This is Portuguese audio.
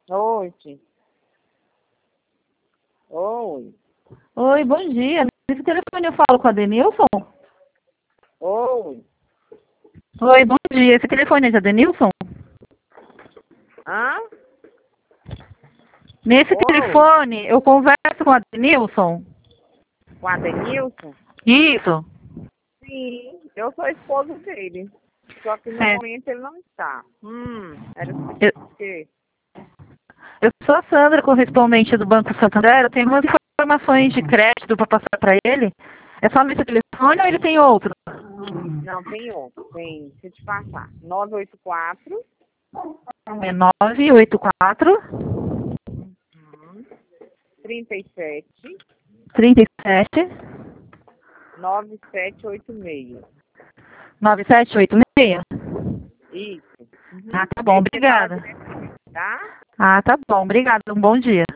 Oi, Ti. Oi. Oi, bom dia. Nesse telefone eu falo com a Denilson? Oi. Oi, bom dia. Esse telefone é de Denilson? Hã? Nesse Oi. telefone eu converso com a Denilson? Com a Denilson? Isso. Sim, eu sou a esposa dele. Só que no É, momento ele não está. Era eu, o quê? eu sou a Sandra, correspondente do Banco Santander. Eu tenho umas informações de crédito para passar para ele. É só nesse telefone ou ele tem outro? Não, tem outro. Tem, deixa eu te passar. 984 É 984 37 37 9786. 9786. Isso. Ah, tá É bom, isso que ele fala obrigada. diretamente, tá? Ah, tá bom, obrigada. Um bom dia.